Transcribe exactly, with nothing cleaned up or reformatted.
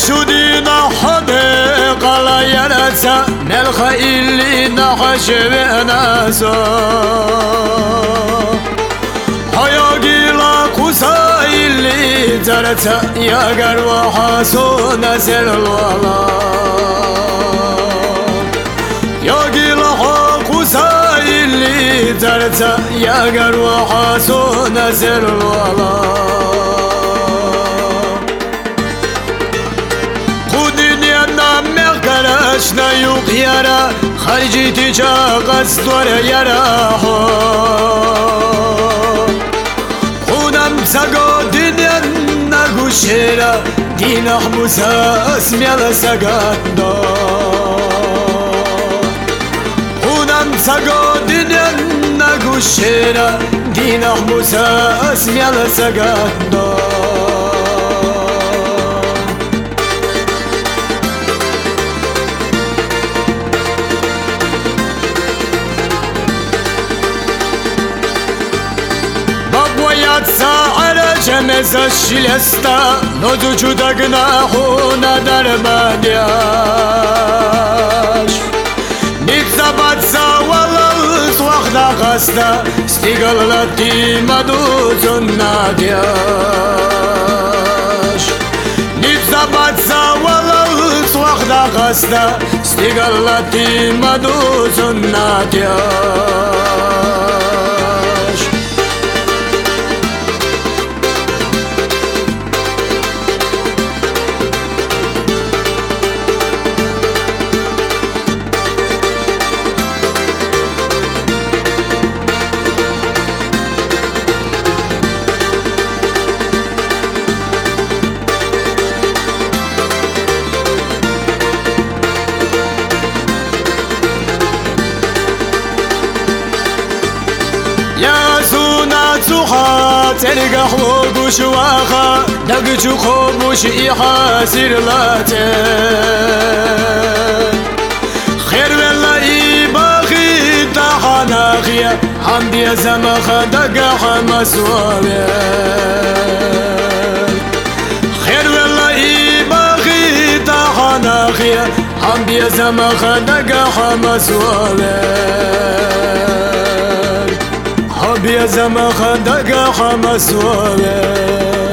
شدينا حديقة لا ينسى نلقى اللي نحش بناسا حياقي لا قصا اللي ترتا يا قروا حاسو نسل الولا ياقي لا قصا اللي ترتا يا قروا حاسو نسل الولا اشنا يوق يرا خارجي تجا قصدور يرا خونم ساقو دنيا نغوشيرا دينا حموسا اسميالا ساقاندو خونم ساقو دنيا نغوشيرا دينا حموسا اسميالا ساقاندو على جمز الشلستا نوزو دقناحونا درمانياش نتزبط والله واخدا غستا ستيقل لدي مدوز النادياش نتزبط والله واخدا غستا ستيقل لدي مدوز النادياش تلقى حوق وشواخة نقج خوب وشي حاسر لاتين خير والله باخي تحناخيا عندي زمخة دقا حمس وابين خير والله باخي تحناخيا عندي زمخة دقا حمس وابين حبي زمخ دقا حمس وابين